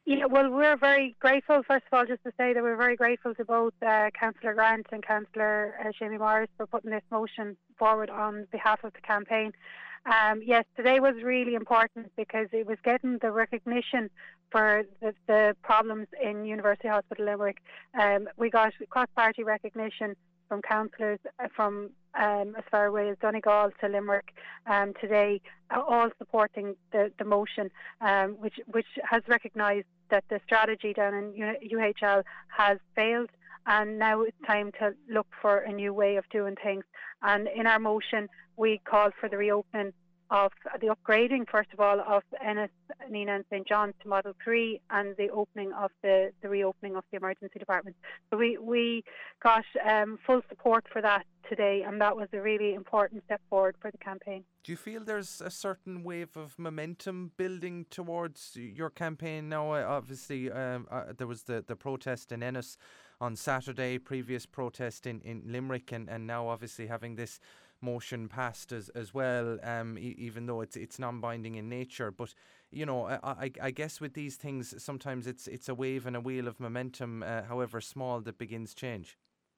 Yeah, well, we're very grateful, first of all, just to say that we're very grateful to both Councillor Grant and Councillor Shamie Morris for putting this motion forward on behalf of the campaign. Yes, today was really important because it was getting the recognition for the problems in University Hospital Limerick. We got cross-party recognition from councillors from as far away as Donegal to Limerick today, all supporting the motion, which has recognised that the strategy down in UHL has failed, and now it's time to look for a new way of doing things. And in our motion, we called for the reopening of the upgrading, first of all, of Ennis, Nina and St John's to Model 3, and the opening of the reopening of the emergency department. So we got full support for that today, and that was a really important step forward for the campaign. Do you feel there's a certain wave of momentum building towards your campaign now? Obviously, there was the protest in Ennis on Saturday, previous protest in Limerick, and now obviously having this motion passed as well, even though it's non-binding in nature. But, you know, I guess with these things, sometimes it's a wave and a wheel of momentum, however small, that begins change.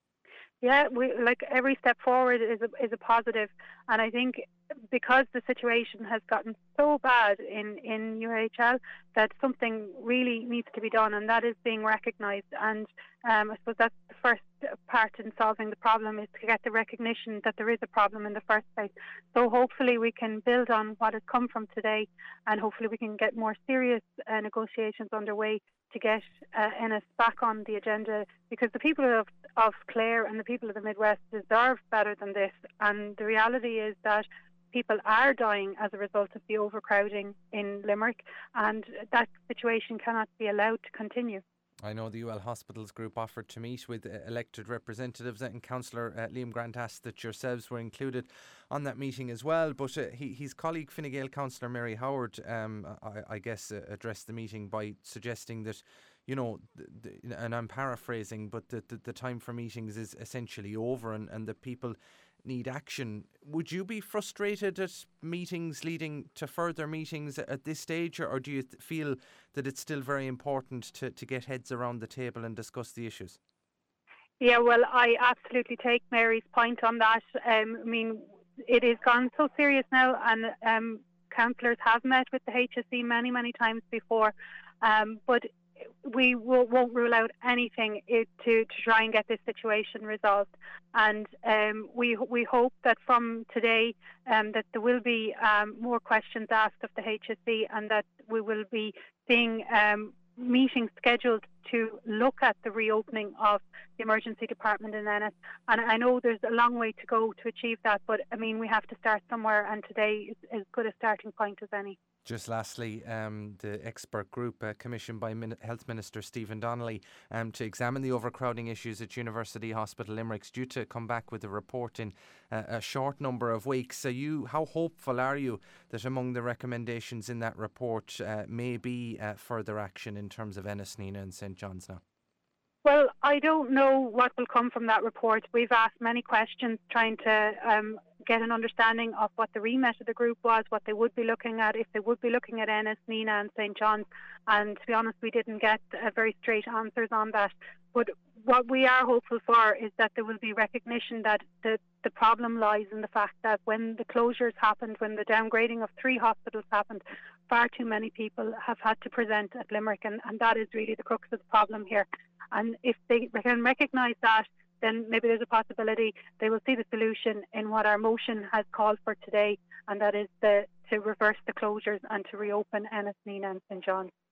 Yeah, we like every step forward is a positive, and I think because the situation has gotten so bad in UHL that something really needs to be done, and that is being recognised. And I suppose that's the first part in solving the problem, is to get the recognition that there is a problem in the first place. So hopefully we can build on what has come from today, and hopefully we can get more serious negotiations underway to get Ennis back on the agenda, because the people of Clare and the people of the Midwest deserve better than this. And the reality is that people are dying as a result of the overcrowding in Limerick, and that situation cannot be allowed to continue. I know the UL Hospitals Group offered to meet with elected representatives, and Councillor Liam Grant asked that yourselves were included on that meeting as well. But his colleague Fine Gael Councillor Mary Howard, I guess, addressed the meeting by suggesting that, you know, and I'm paraphrasing, but the time for meetings is essentially over, and the people need action. Would you be frustrated at meetings leading to further meetings at this stage, or do you feel that it's still very important to get heads around the table and discuss the issues? Yeah, well, I absolutely take Mary's point on that. I mean, it has gone so serious now, and councillors have met with the HSE many, many times before, but we won't rule out anything to try and get this situation resolved. And we hope that from today that there will be more questions asked of the HSE, and that we will be seeing meetings scheduled to look at the reopening of the emergency department in Ennis. And I know there's a long way to go to achieve that, but I mean, we have to start somewhere, and today is as good a starting point as any. Just lastly, the expert group commissioned by Health Minister Stephen Donnelly to examine the overcrowding issues at University Hospital Limerick is due to come back with a report in a short number of weeks. So how hopeful are you that among the recommendations in that report may be further action in terms of Ennis, Nina and St John's now? Well, I don't know what will come from that report. We've asked many questions trying to get an understanding of what the remit of the group was, what they would be looking at, if they would be looking at Ennis, Nina and St John's. And to be honest, we didn't get very straight answers on that. But what we are hopeful for is that there will be recognition that the problem lies in the fact that when the closures happened, when the downgrading of 3 hospitals happened, far too many people have had to present at Limerick, and that is really the crux of the problem here. And if they can recognise that, then maybe there's a possibility they will see the solution in what our motion has called for today, and that is to reverse the closures and to reopen Ennis, Nina and St John's.